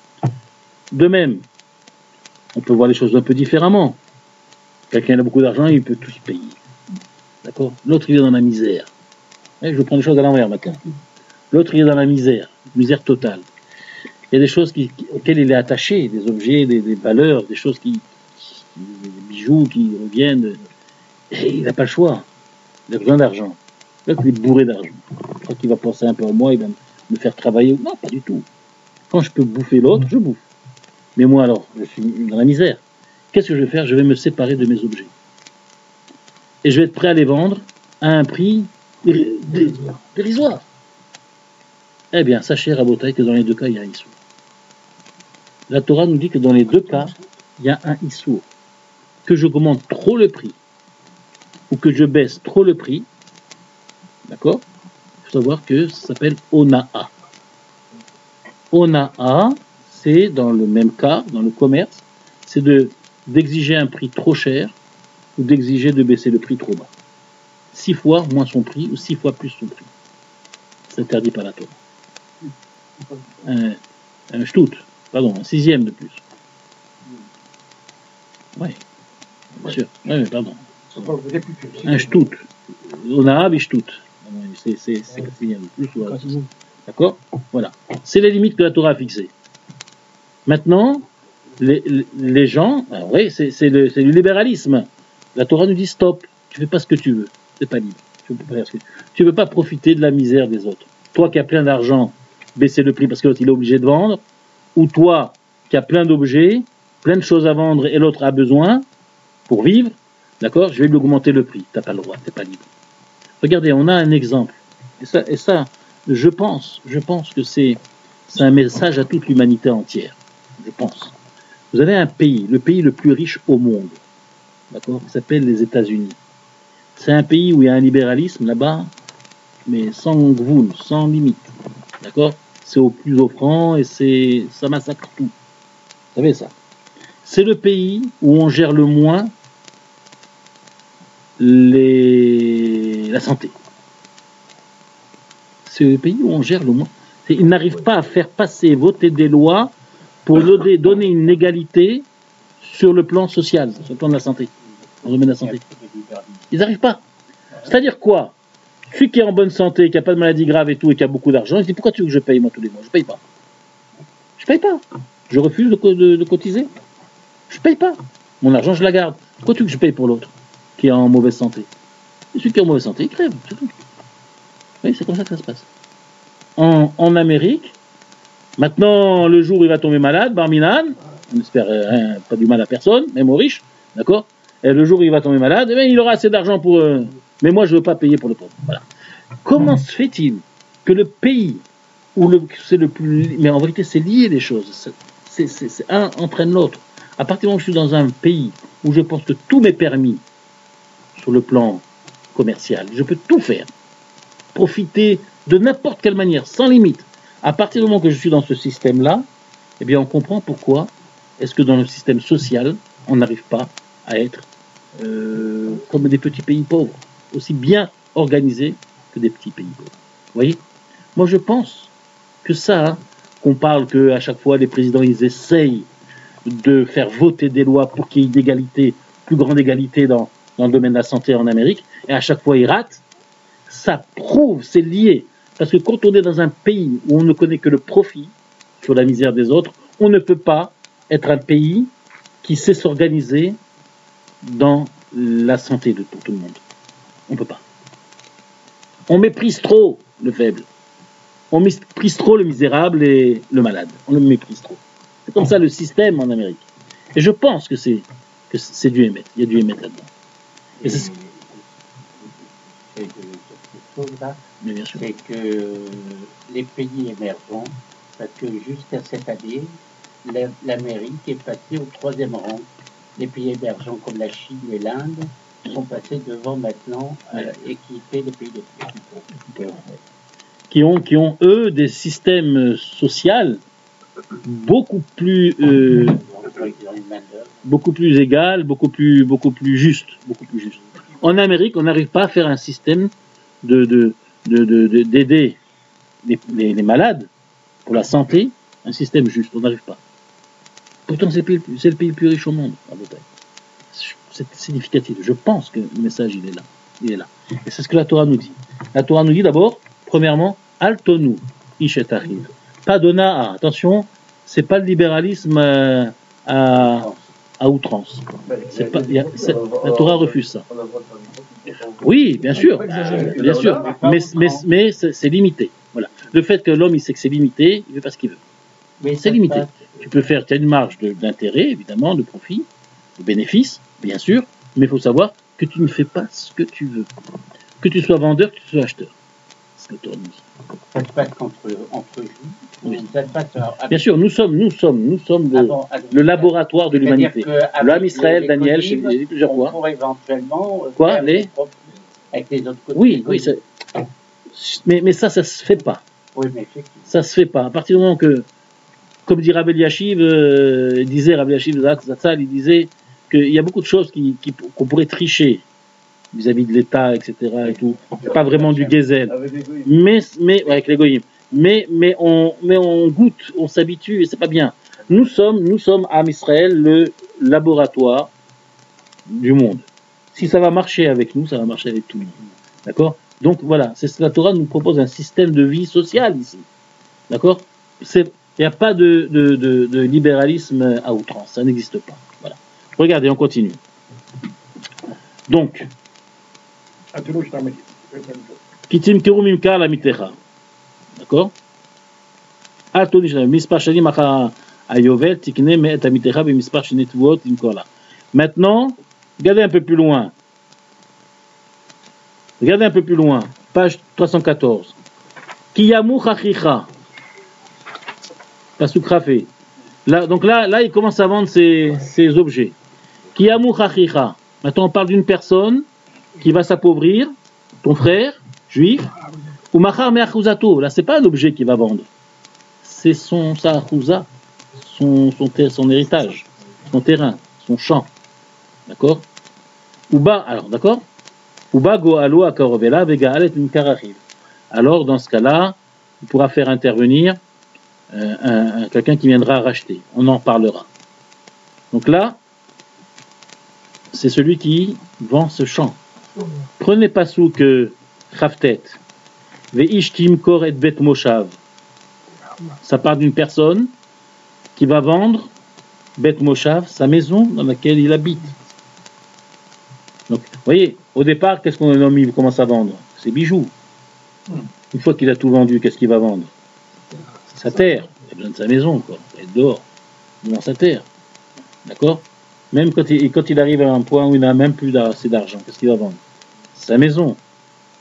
De même, on peut voir les choses un peu différemment. Quelqu'un a beaucoup d'argent, il peut tout se payer. D'accord? L'autre, il est dans la misère. Et je prends les choses à l'envers maintenant. L'autre, il est dans la misère, misère totale. Il y a des choses qui, auxquelles il est attaché, des objets, des, des valeurs, des choses qui, qui, des bijoux qui reviennent. Et il n'a pas le choix. Il a besoin d'argent. L'autre, il est bourré d'argent. Je crois qu'il va penser un peu à moi, il va me faire travailler. Non, pas du tout. Quand je peux bouffer l'autre, je bouffe. Mais moi, alors, je suis dans la misère. Qu'est-ce que je vais faire? Je vais me séparer de mes objets. Et je vais être prêt à les vendre à un prix dérisoire. Eh bien, sachez, Rabotai, que dans les deux cas, il y a un issour. La Torah nous dit que dans les deux cas, il y a un issour. Que j'augmente trop le prix, ou que je baisse trop le prix, d'accord? Il faut savoir que ça s'appelle Ona'a. Ona'a, c'est dans le même cas, dans le commerce, c'est de d'exiger un prix trop cher ou d'exiger de baisser le prix trop bas. Six fois moins son prix ou six fois plus son prix. C'est interdit par la Torah. Un, un shtout, pardon, un sixième de plus. Oui, bien sûr. Oui, pardon. Un shtout. On a un shtout. C'est c'est c'est un sixième de plus. Voilà. D'accord? Voilà. C'est les limites que la Torah a fixées. Maintenant, les, les gens, alors oui, c'est, c'est, le, c'est le libéralisme. La Torah nous dit stop, tu fais pas ce que tu veux, c'est pas libre. Tu veux pas, tu veux pas profiter de la misère des autres. Toi qui as plein d'argent, baisser le prix parce que l'autre il est obligé de vendre, ou toi qui as plein d'objets, plein de choses à vendre et l'autre a besoin pour vivre, d'accord, je vais lui augmenter le prix. T'as pas le droit, t'es pas libre. Regardez, on a un exemple. Et ça, et ça je pense, je pense que c'est, c'est un message à toute l'humanité entière. Je pense. Vous avez un pays, le pays le plus riche au monde, d'accord, qui s'appelle les États-Unis. C'est un pays où il y a un libéralisme là-bas, mais sans gvoul, sans limite, d'accord. C'est au plus offrant et c'est, ça massacre tout. Vous savez ça. C'est le pays où on gère le moins les... la santé. C'est le pays où on gère le moins. Ils n'arrivent pas à faire passer, voter des lois pour donner une égalité sur le plan social, sur le plan de la santé, dans le domaine de la santé. Ils n'arrivent pas. C'est-à-dire quoi? Celui qui est en bonne santé, qui n'a pas de maladie grave et tout, et qui a beaucoup d'argent, il se dit pourquoi tu veux que je paye moi tous les mois? Je ne paye pas. Je ne paye pas. Je refuse de, de, de cotiser. Je ne paye pas. Mon argent, je la garde. Pourquoi tu veux que je paye pour l'autre qui est en mauvaise santé? Et celui qui est en mauvaise santé, il crève, c'est tout. Oui, c'est comme ça que ça se passe. En, en Amérique, maintenant, le jour où il va tomber malade, Barminan, on espère hein, pas du mal à personne, même aux riches, d'accord? Et le jour où il va tomber malade, eh bien, il aura assez d'argent pour... Euh, mais moi, je ne veux pas payer pour le pauvre. Voilà. Comment se fait-il que le pays où le, c'est le plus... Mais en vérité, c'est lié les choses. C'est, c'est, c'est, c'est un entraîne l'autre. À partir du moment où je suis dans un pays où je pense que tout m'est permis sur le plan commercial, je peux tout faire, profiter de n'importe quelle manière, sans limite. À partir du moment que je suis dans ce système-là, eh bien, on comprend pourquoi est-ce que dans le système social, on n'arrive pas à être euh, comme des petits pays pauvres, aussi bien organisés que des petits pays pauvres. Vous voyez ? Moi, je pense que ça, hein, qu'on parle qu'à chaque fois, les présidents, ils essayent de faire voter des lois pour qu'il y ait d'égalité, plus grande égalité dans, dans le domaine de la santé en Amérique, et à chaque fois, ils ratent. Ça prouve, c'est lié. Parce que quand on est dans un pays où on ne connaît que le profit sur la misère des autres, on ne peut pas être un pays qui sait s'organiser dans la santé de tout, tout le monde. On ne peut pas. On méprise trop le faible. On méprise trop le misérable et le malade. On le méprise trop. C'est comme ça le système en Amérique. Et je pense que c'est, que c'est du émettre. Il y a du émettre là-dedans. Et c'est... C'est de cette chose-là, Mais bien sûr. c'est que les pays émergents, parce que jusqu'à cette année, la- l'Amérique est passée au troisième rang. Les pays émergents comme la Chine et l'Inde sont passés devant maintenant euh, et qui étaient les pays les plus pauvres. Qui ont, qui ont, eux, des systèmes sociaux beaucoup plus, euh, Ils ont une main-d'œuvre. beaucoup plus égal, beaucoup plus, beaucoup plus juste, beaucoup plus juste. En Amérique, on n'arrive pas à faire un système de, de, de, de, de- d'aider les, les, les malades pour la santé, un système juste. On n'arrive pas. Pourtant, c'est le pays, le plus- c'est le pays le plus riche au monde, en Bretagne. C'est significatif. Je pense que le message, il est là. Il est là. Et c'est ce que la Torah nous dit. La Torah nous dit d'abord, premièrement, Altonu, Ishet arrive. Pas dona, attention, c'est pas le libéralisme euh, à, à outrance. C'est pas, il y a- c'est- la Torah refuse ça. On a le droit de faire des choses qui sont- Oui, bien sûr, exagérer. bien sûr, mais, mais, mais c'est c'est limité. Voilà. Le fait que l'homme il sait que c'est limité, il fait pas ce qu'il veut. Mais C'est ça limité. passe. Tu peux faire, tu as une marge de- d'intérêt, évidemment, de profit, de bénéfice, bien sûr, mais il faut savoir que tu ne fais pas ce que tu veux. Que tu sois vendeur, que tu sois acheteur. C'est ce que la Torah nous dit. Ça se passe entre, entre juifs. Oui. Ça se passe avec- Bien sûr, nous sommes, nous sommes, nous sommes le, avant- avec- le laboratoire de C'est-à-dire l'humanité. qu'avec L'homme Israël, les Daniel, Goyim, j'ai dit plusieurs on fois. pourrait éventuellement euh, Quoi, faire les- des profits avec les autres côtés. Oui, oui, c'est- mais, mais ça, ça se fait pas. Oui, mais effectivement. Ça se fait pas. À partir du moment que, comme dit Rabbi Eliashiv, euh, il disait, Rabbi Eliashiv Zatzal, il disait qu'il y a beaucoup de choses qui, qui- qu'on pourrait tricher vis-à-vis de l'État, et cetera et tout. C'est pas vraiment du gazelle. Avec les goïs. Mais, mais, ouais, avec les goyim. Mais, mais on, mais on goûte, on s'habitue et c'est pas bien. Nous sommes, nous sommes, Am Israël, le laboratoire du monde. Si ça va marcher avec nous, ça va marcher avec tout le monde. D'accord? Donc voilà, c'est ce que la Torah nous propose un système de vie sociale ici. D'accord? C'est, il n'y a pas de, de, de, de libéralisme à outrance, ça n'existe pas. Voilà. Regardez, on continue. Donc, אפילו שאתה מכיר. כי תמכרו ממכר לעמיתך. d'accord? אל תוני שלהם, מספר שנים אחר היובל, תקנה מאת עמיתך במספר שני תבואות למכור לה. Maintenant, regardez un peu plus loin. Regardez un peu plus loin, page trois cent quatorze. Ki yamouch achicha. Pasuk Rafé. Là, donc là, là, il commence à vendre ses, ses objets. Ki yamouch achicha. Maintenant, on parle d'une personne qui va s'appauvrir, ton frère, juif, ou machar me'achouzato. Là, c'est pas un objet qu'il va vendre. C'est son, sa achouza, son, son, ter- son héritage, son terrain, son champ. D'accord? Uba, alors, d'accord? Uba go'alo akarovela vega'alet minkarachiv. Alors, dans ce cas-là, il pourra faire intervenir euh, un, un- quelqu'un qui viendra racheter. On en parlera. Donc là, c'est celui qui vend ce champ. Prenez pas sous que Chavtet, Ve'ishtim kor et bet moshav. Ça part d'une personne qui va vendre bet moshav, sa maison dans laquelle il habite. Donc, vous voyez, au départ, qu'est-ce qu'on homme il commence à vendre? Ses bijoux. Une fois qu'il a tout vendu, qu'est-ce qu'il va vendre? Sa terre. Il a besoin de sa maison, quoi. Il va être dehors, dans sa terre. D'accord? Même quand il, quand il arrive à un point où il n'a même plus assez d'argent, qu'est-ce qu'il va vendre? Sa maison.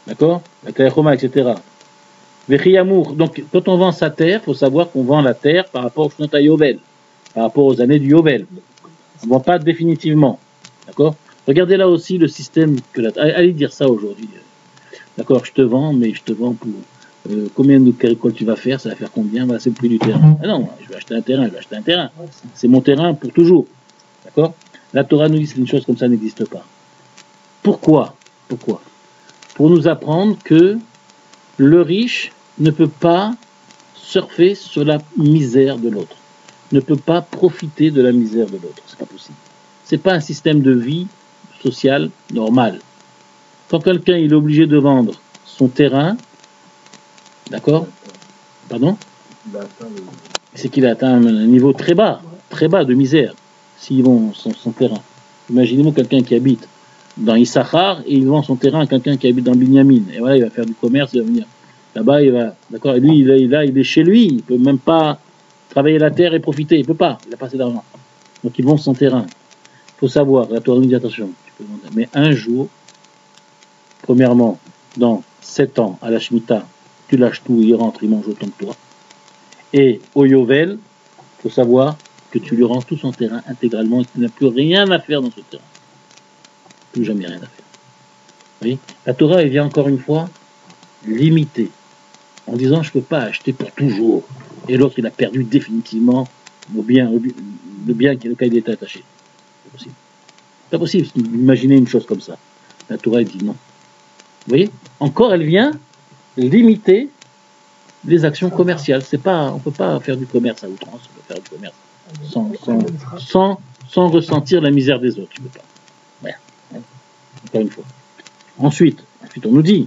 D'accord? La terre Choma, et cetera. Vechiyamour. Donc, quand on vend sa terre, il faut savoir qu'on vend la terre par rapport au Shnot Yovel, par rapport aux années du Yovel. On ne vend pas définitivement. D'accord? Regardez là aussi le système que la... Allez dire ça aujourd'hui. D'accord, je te vends, mais je te vends pour euh, combien de récoltes tu vas faire, ça va faire combien? Bah, c'est le prix du terrain. Ah non, je vais acheter un terrain, je vais acheter un terrain. C'est mon terrain pour toujours. D'accord? La Torah nous dit qu'une chose comme ça n'existe pas. Pourquoi? Pourquoi? Pour nous apprendre que le riche ne peut pas surfer sur la misère de l'autre, ne peut pas profiter de la misère de l'autre. C'est pas possible. C'est pas un système de vie social normal. Quand quelqu'un il est obligé de vendre son terrain, d'accord? Pardon? C'est qu'il a atteint un niveau très bas, très bas de misère, s'il vend son, son terrain. Imaginez-vous quelqu'un qui habite dans Issachar et il vend son terrain à quelqu'un qui habite dans Binyamin. Et voilà, il va faire du commerce, il va venir là-bas, il va, d'accord? Et lui, il est là, il est chez lui, il peut même pas travailler la terre et profiter, il peut pas, il a pas assez d'argent. Donc il vend son terrain. Il faut savoir, la Torah nous dit attention, tu peux vendre, mais un jour, premièrement, dans sept ans, à la Shemitah, tu lâches tout, il rentre, il mange autant que toi. Et au Yovel, il faut savoir que tu lui rends tout son terrain intégralement et qu'il n'a plus rien à faire dans ce terrain. Plus jamais rien à faire. Vous voyez? La Torah, elle vient encore une fois limiter, en disant je ne peux pas acheter pour toujours. Et l'autre, il a perdu définitivement le bien, le bien auquel il était attaché. C'est possible. C'est pas possible d'imaginer une chose comme ça. La Torah, elle dit non. Vous voyez? Encore, elle vient limiter les actions commerciales. C'est pas, on ne peut pas faire du commerce à outrance, on peut faire du commerce sans, sans, sans, sans ressentir la misère des autres. Tu ne peux pas. Voilà. Encore une fois. Ensuite, ensuite, on nous dit,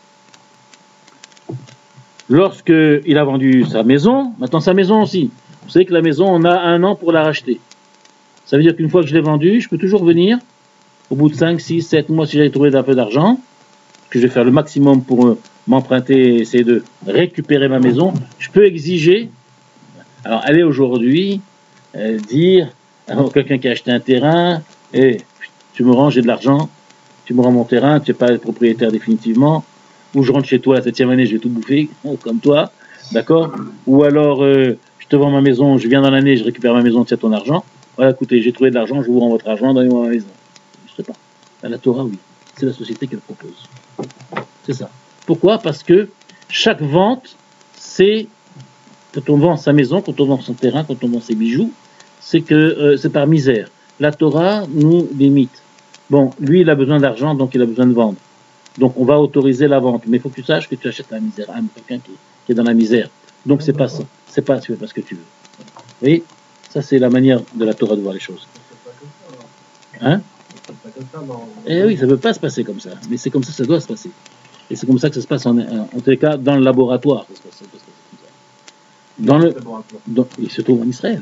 lorsqu'il a vendu sa maison, maintenant sa maison aussi, vous savez que la maison, on a un an pour la racheter. Ça veut dire qu'une fois que je l'ai vendue, je peux toujours venir, au bout de cinq, six, sept mois, si j'avais trouvé un peu d'argent, que je vais faire le maximum pour euh, m'emprunter, essayer de récupérer ma maison, je peux exiger, alors aller aujourd'hui, euh, dire à quelqu'un qui a acheté un terrain, et tu me rends, j'ai de l'argent, tu me rends mon terrain, tu n'es pas le propriétaire définitivement, ou je rentre chez toi la septième année, je vais tout bouffer, comme toi, d'accord? Ou alors, euh, je te vends ma maison, je viens dans l'année, je récupère ma maison, tiens ton argent, voilà, écoutez, j'ai trouvé de l'argent, je vous rends votre argent, donnez-moi ma maison. Je sais pas. À la Torah, oui. C'est la société qui le propose. C'est ça. Pourquoi? Parce que chaque vente, c'est, quand on vend sa maison, quand on vend son terrain, quand on vend ses bijoux, c'est que euh, c'est par misère. La Torah nous limite. Bon, lui, il a besoin d'argent, donc il a besoin de vendre. Donc on va autoriser la vente. Mais il faut que tu saches que tu achètes la misère à quelqu'un qui, qui est dans la misère. Donc c'est pas ça. C'est pas, tu fais pas ce que tu veux. Vous voyez? Ça, c'est la manière de la Torah de voir les choses. Hein? Eh oui, ça ne peut pas se passer comme ça. Mais c'est comme ça que ça doit se passer. Et c'est comme ça que ça se passe, en, en tous les cas, dans le laboratoire. Ça se passe, ça se passe comme ça. Dans le, dans, il se trouve en Israël.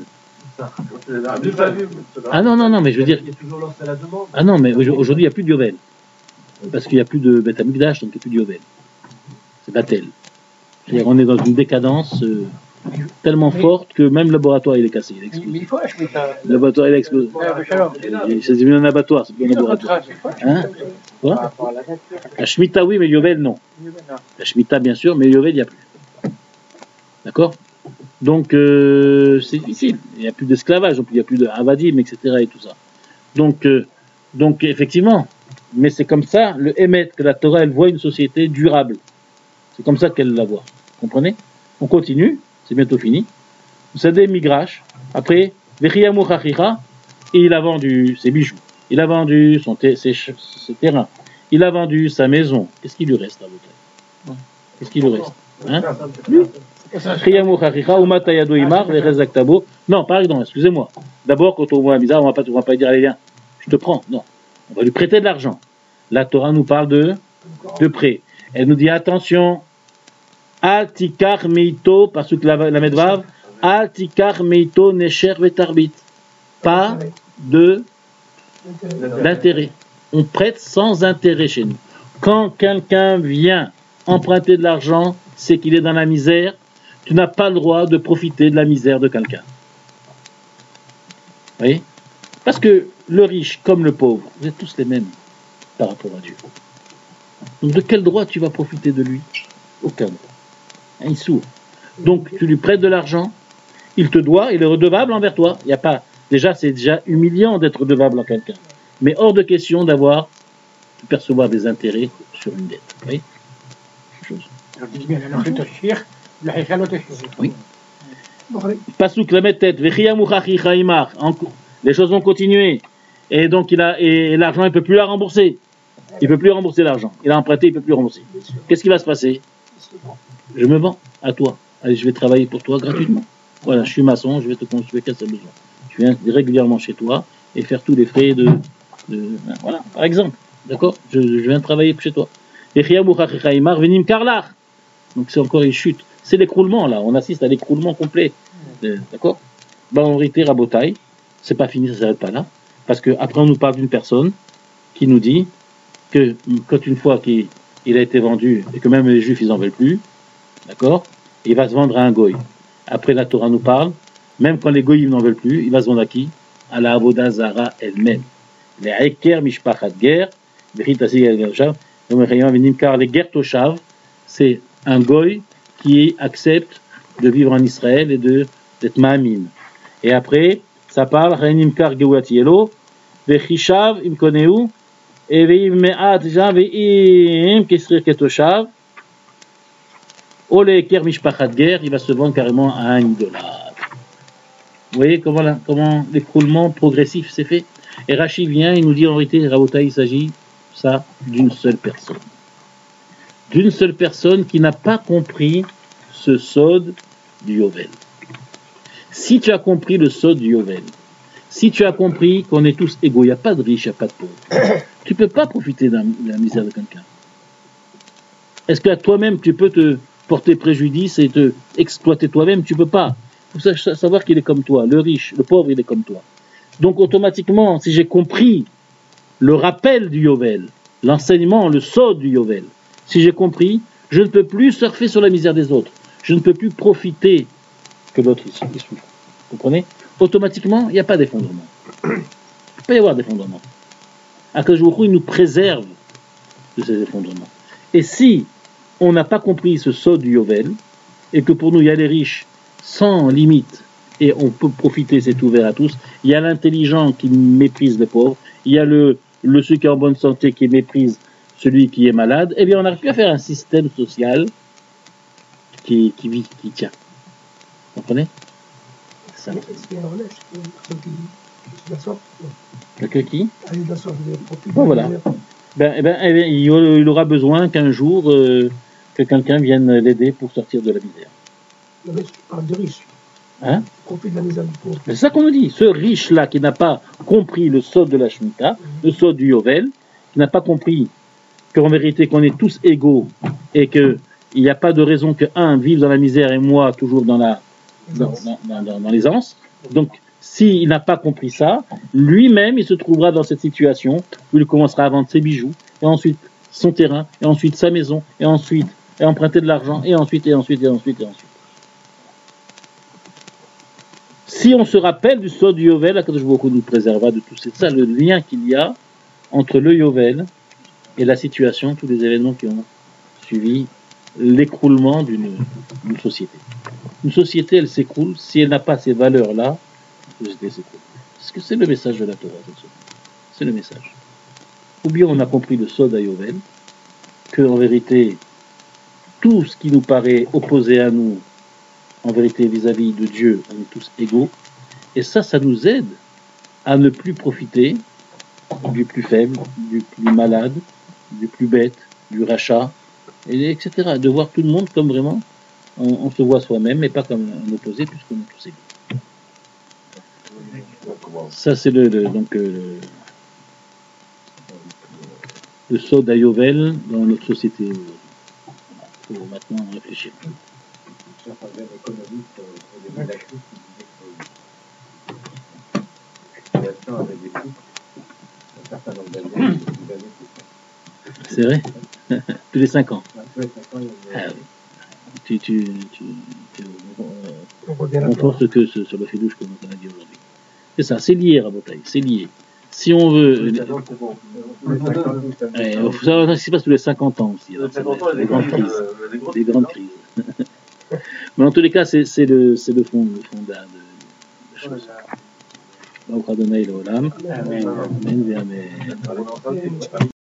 Ah non, non, non, mais je veux dire... Ah non, mais aujourd'hui, il n'y a plus de Yovel. Parce qu'il n'y a plus de Beth Amikdash, donc il n'y a plus de Yovel. C'est Batel. C'est-à-dire on est dans une décadence... Euh, tellement forte que même le laboratoire il est cassé, il a explosé. Le laboratoire il a explosé. C'est devenu un abattoir, c'est plus un laboratoire. Hein? Quoi? La Shemitah oui, mais Yovel non. La Shemitah bien sûr, mais Yovel il n'y a plus. D'accord? Donc euh, c'est difficile. Il n'y a plus d'esclavage, donc il n'y a plus de avadim, et cetera et tout ça. Donc, euh, donc effectivement, mais c'est comme ça, le Emet, que la Torah elle voit une société durable. C'est comme ça qu'elle la voit. Vous comprenez? On continue. C'est bientôt fini. Vous savez, Migrash, après, Vechiyamour Chachira, et il a vendu ses bijoux, il a vendu son ter- ses, ses terrains, il a vendu sa maison. Qu'est-ce qui lui reste à votre avis? Qu'est-ce qui lui reste? Hein? Vechiyamour Chachira, Umata Yado Imar, Verezak Tabo. Non, pardon, excusez-moi. D'abord, quand on voit un bizarre, on ne va pas, on va pas dire, allez, viens, je te prends. Non. On va lui prêter de l'argent. La Torah nous parle de, de prêt. Elle nous dit, attention, Al tikar meito, parce que la, la medvav, al tikar meito nesher vetarbit. Pas de d'intérêt. On prête sans intérêt chez nous. Quand quelqu'un vient emprunter de l'argent, c'est qu'il est dans la misère. Tu n'as pas le droit de profiter de la misère de quelqu'un. Vous voyez? Parce que le riche comme le pauvre, vous êtes tous les mêmes par rapport à Dieu. Donc de quel droit tu vas profiter de lui? Aucun droit. Hein, il est sourd. Donc tu lui prêtes de l'argent, il te doit, il est redevable envers toi. Il y a pas, déjà, c'est déjà humiliant d'être redevable à quelqu'un. Mais hors de question d'avoir, de percevoir des intérêts sur une dette. Oui. Chose. Oui. Pasuk la tête, les choses vont continuer. Et donc il a, et l'argent, il peut plus la rembourser. Il peut plus rembourser l'argent. Il a emprunté, il peut plus rembourser. Qu'est-ce qui va se passer? Je me vends à toi. Allez, je vais travailler pour toi gratuitement. Voilà, je suis maçon, je vais te construire qu'est-ce que tu as besoin. Je viens régulièrement chez toi et faire tous les frais de, de voilà, par exemple. D'accord? Je, je viens travailler chez toi. Donc c'est encore une chute. C'est l'écroulement là. On assiste à l'écroulement complet. D'accord? Ben, en vérité, Rabotai, c'est pas fini, ça ne s'arrête pas là. Parce que après on nous parle d'une personne qui nous dit que quand une fois qu'il il a été vendu et que même les juifs ils en veulent plus, d'accord, il va se vendre à un goy. Après la Torah nous parle, même quand les goyim n'en veulent plus, il va se vendre à qui? À la Avodah Zara elle-même. Les Eker Mishpachat Ger, car les Ger Toshav, c'est un goy qui accepte de vivre en Israël et de d'être ma'amim. Et après, ça parle Nimkar Gewatielo, Vechishav Imkoneu, et Veim Me'at Javeim Kesrir Ketoshav, Ole Eker Mishpachat Ger, il va se vendre carrément à un idolâtre. Vous voyez comment, la, comment l'écroulement progressif s'est fait? Et Rashi vient, il nous dit en vérité, Rabotai, il s'agit, ça, d'une seule personne. D'une seule personne qui n'a pas compris ce sod du Yovel. Si tu as compris le sod du Yovel, si tu as compris qu'on est tous égaux, il n'y a pas de riche, il n'y a pas de pauvre, tu ne peux pas profiter de la misère de quelqu'un. Est-ce que toi-même, tu peux te porter préjudice et te exploiter toi-même? Tu ne peux pas. Il faut savoir qu'il est comme toi. Le riche, le pauvre, il est comme toi. Donc automatiquement, si j'ai compris le rappel du Yovel, l'enseignement, le sod du Yovel, si j'ai compris, je ne peux plus surfer sur la misère des autres. Je ne peux plus profiter que l'autre il souffre. Vous comprenez? Automatiquement, il n'y a pas d'effondrement. Il ne peut pas y avoir d'effondrement. Akadosh Baruch Hu, il nous préserve de ces effondrements. Et si on n'a pas compris ce sod du Yovel, et que pour nous, il y a les riches sans limite, et on peut profiter, c'est ouvert à tous, il y a l'intelligent qui méprise les pauvres, il y a le, le ceux qui est en bonne santé qui méprise celui qui est malade, eh bien on n'arrive plus à faire un système social qui, qui vit, qui tient. Vous comprenez? C'est ça. Quelqu'un qui bon, voilà. Ben, eh ben, eh ben, il aura besoin qu'un jour euh, que quelqu'un vienne l'aider pour sortir de la misère. Mais tu parles de riche. Hein? Profite de la misère du pauvre. C'est ça qu'on nous dit. Ce riche-là qui n'a pas compris le sod de la Shemitah, mm-hmm. le sod du Yovel, qui n'a pas compris qu'en vérité qu'on est tous égaux et qu'il n'y a pas de raison que un vive dans la misère et moi toujours dans la dans, dans, dans, dans, dans l'aisance. Donc s'il n'a pas compris ça, lui-même il se trouvera dans cette situation où il commencera à vendre ses bijoux et ensuite son terrain et ensuite sa maison et ensuite et emprunter de l'argent et ensuite et ensuite et ensuite et ensuite. Si on se rappelle du sod du Yovel, Akadosh Baruch Hu nous préservera de tout. C'est ça le lien qu'il y a entre le Yovel et la situation, tous les événements qui ont suivi l'écroulement d'une, d'une société. Une société, elle s'écroule si elle n'a pas ces valeurs-là. La société s'écroule. Parce que c'est le message de la Torah. C'est le message. Ou bien on a compris le sod à Yovel, que en vérité, tout ce qui nous paraît opposé à nous, en vérité, vis-à-vis de Dieu, on est tous égaux. Et ça, ça nous aide à ne plus profiter du plus faible, du plus malade, du plus bête, du rachat, et, etc. De voir tout le monde comme vraiment, on, on se voit soi-même, mais pas comme un opposé, puisqu'on est tous égaux. Ça, c'est le, le, donc, euh, le sod à Yovel dans notre société. Il faut maintenant réfléchir. C'est vrai. Tous les cinq ans. Ah, oui. Tu, tu, tu, tu on force que ce, sur le fidouche que on a dit aujourd'hui. C'est ça, c'est lié, Rabotai, c'est lié. si on veut, Les cinquante, c'est bon. Les cinquante, c'est bon. il faut savoir ce qui se passe tous les cinquante ans aussi. Alors, Les c'est cinquante ans, il y a des des grandes crises. crises. euh, des grosses Des grandes crises, crises. Mais en tous les cas, c'est c'est le, c'est le fond, le fond de la, de, de la hein. chose. Baruch Adonai Leolam. Amen. Amen, Amen. On est en train de-